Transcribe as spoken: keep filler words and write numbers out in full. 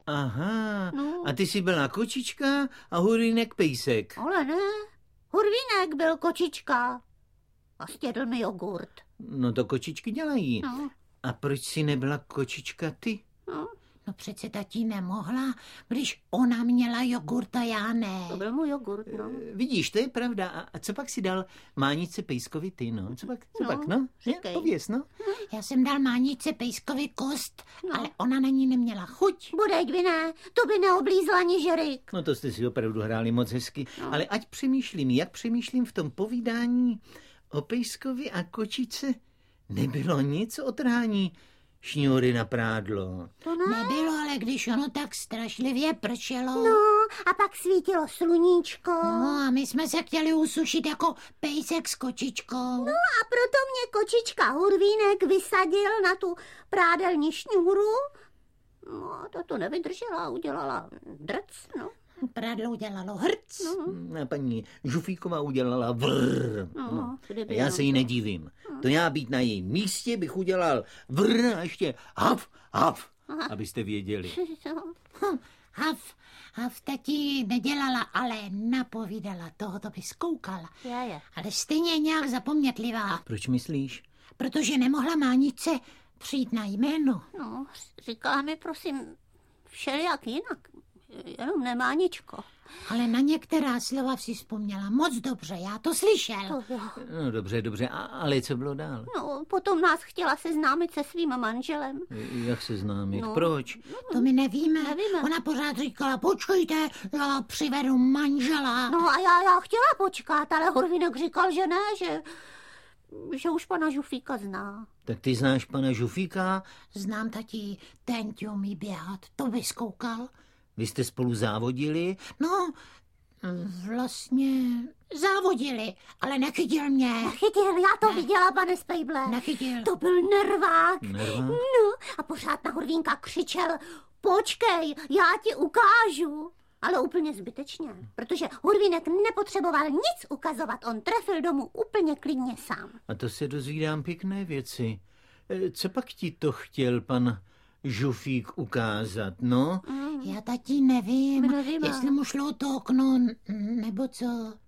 Aha, No. a ty jsi byla kočička a Hurvínek pejsek. Ale ne, Hurvínek byl kočička a stědl mi jogurt. No to kočičky dělají. No, A proč jsi nebyla kočička ty? no, No přece tatí nemohla, když ona měla jogurt a já ne. to byl můj jogurt, no. Vidíš, to je pravda. A, a co pak si dal mánice pejskovi ty, no? Co pak, co No, pak, no? říkej. Je, pověz, no. Já jsem dal mánice pejskovi kost, No. ale ona na ní neměla chuť. Budeď by ne, to by neoblízla ani žerik. No to jste si opravdu hráli moc hezky. No. Ale ať přemýšlím, jak přemýšlím v tom povídání o pejskovi a kočičce, nebylo nic o trhání šňůry na prádlo. To ne. Nebylo, ale když ono tak strašlivě pršelo. No, a pak svítilo sluníčko. No a my jsme se chtěli usušit jako pejsek s kočičkou. No a proto mě kočička Hurvínek vysadil na tu prádelní šňůru. No a to to nevydržela a udělala drc, no. Prádlo udělalo hrc. No, A paní Žufíková udělala vrr. no, No. kdyby Já jenom se jí to- nedivím. To já být na jejím místě bych udělal vrr a ještě haf, haf, Aha. abyste věděli. Hm, Hav, hav tatí nedělala, ale napovídala, toho to by zkoukala. Je, je. Ale stejně nějak zapomnětlivá, Proč myslíš? protože nemohla mánice přijít na jméno. No, říkala mi prosím všelijak jinak, jenom nemáničko. Ale na některá slova si vzpomněla moc dobře, já to slyšel. To jo. No dobře, dobře, a, ale co bylo dál? No, potom nás chtěla seznámit se svým manželem. Jak se známit? No. Proč? To my nevíme. Nevíme. Ona pořád říkala, počkejte, já přivedu manžela. No a já, já chtěla počkat, ale Hurvínek říkal, že ne, že, že už pana Žufíka zná. Tak ty znáš pana Žufíka? Znám tatí, ten ti umí běhat, to by zkoukal. Vy jste spolu závodili? No, vlastně závodili, ale nechytil mě. Chytil, já to viděla, pane Spejble. Nechytil. To byl nervák. Nervák? No, a pořád na Hurvínka křičel, počkej, já ti ukážu. Ale úplně zbytečně, protože Hurvínek nepotřeboval nic ukazovat, on trefil domů úplně klidně sám. A to se dozvídám pěkné věci. E, Co pak ti to chtěl pan Žufík ukázat, no? Já tatí nevím, My nevíme. jestli mu šlo to okno, n- nebo co.